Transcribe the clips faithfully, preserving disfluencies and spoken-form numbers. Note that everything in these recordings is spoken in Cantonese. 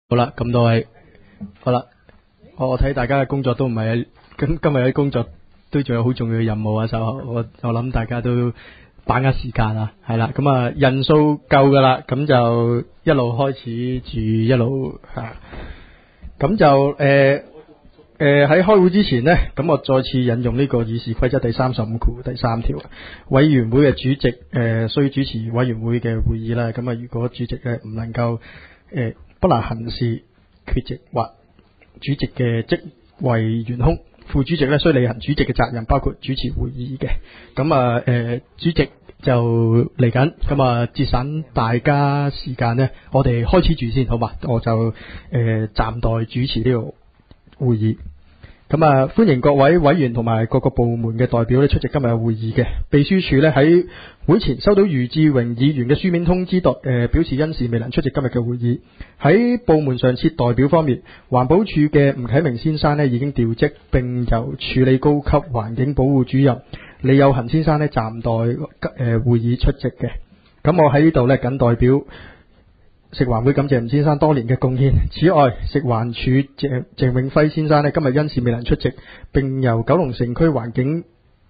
好啦，咁多位，好啦，我我睇大家嘅工作都唔係，今今日嘅工作都仲有好重要嘅任務啊，就我我諗大家都把握時間啊，係啦，咁啊人數夠噶啦，咁就一路開始住一路吓，咁就誒誒喺開會之前呢，咁我再次引用呢個議事規則第三十五條第三條，委員會嘅主席誒需主持委員會嘅會議啦，咁啊如果主席咧唔能夠誒。呃不能行事缺席或主席嘅職位懸空，副主席咧需履行主席嘅責任，包括主持會議嘅。咁啊誒主席就嚟緊，咁啊節省大家時間呢，我哋開始住先好嘛？我就誒暫代主持呢個會議。咁啊，歡迎各位委員同埋各個部門嘅代表咧出席今日嘅會議嘅。秘書處咧喺會前收到余志榮議員嘅書面通知，代、呃、表示因事未能出席今日嘅會議。喺部門上設代表方面，環保署嘅吳啟明先生咧已經調職，並由處理高級環境保護主任李有恒先生咧暫代誒、呃、會議出席嘅。咁我喺呢度咧僅代表食環會感謝吳先生多年嘅貢獻。此外，食環署鄭鄭永輝先生呢今日因事未能出席，並由九龍城區環境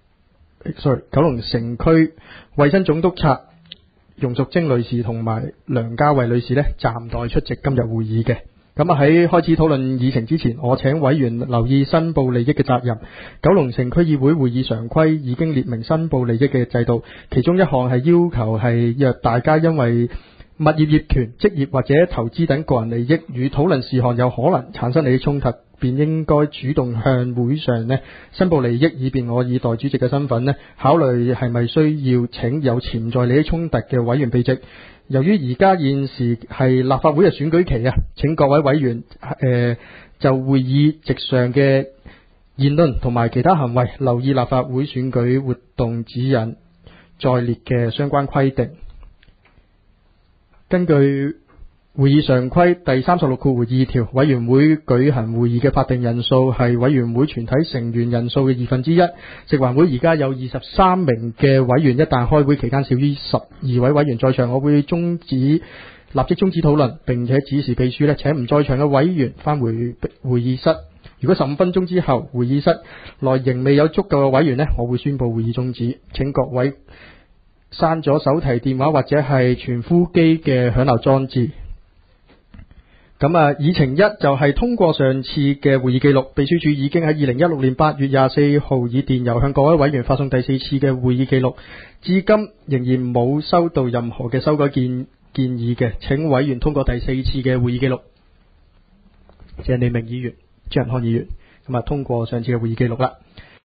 ，sorry， 九龍城區衛生總督察容淑貞女士同埋梁家慧女士呢暫代出席今日會議嘅。咁啊喺開始討論議程之前，我請委員留意申報利益嘅責任。九龍城區議會會議常規已經列明申報利益嘅制度，其中一項係要求係若大家因為物業業權、職業或者投資等個人利益與討論事項有可能產生利益衝突，便應該主動向會上呢申報利益，以便我以代主席嘅身份呢考慮係咪需要請有潛在利益衝突嘅委員避席。由於而家現時係立法會嘅選舉期啊，請各位委員誒、呃、就會議席上嘅言論同埋其他行為留意立法會選舉活動指引在列嘅相關規定。根據會議常規第三十六括二條，委員會舉行會議嘅法定人數係委員會全體成員人數嘅二分之一。食環會而家有二十三名嘅委員，一旦開會期間少於十二位委員在場，我會終止立即終止討論，並且指示秘書呢請唔在場嘅委員返回會議室。如果十五分鐘之後會議室內仍未有足夠嘅委員呢，我會宣布會議終止。請各位刪咗手提電話或者係傳呼機嘅響鬧裝置。咁啊，議程一就係通過上次嘅會議記錄。秘書處已經喺二零一六年八月廿四號以電郵向各位委員發送第四次嘅會議記錄，至今仍然冇收到任何嘅修改建建議嘅，請委員通過第四次嘅會議記錄。鄭利明議員、張仁康議員，咁啊通過上次嘅會議記錄啦。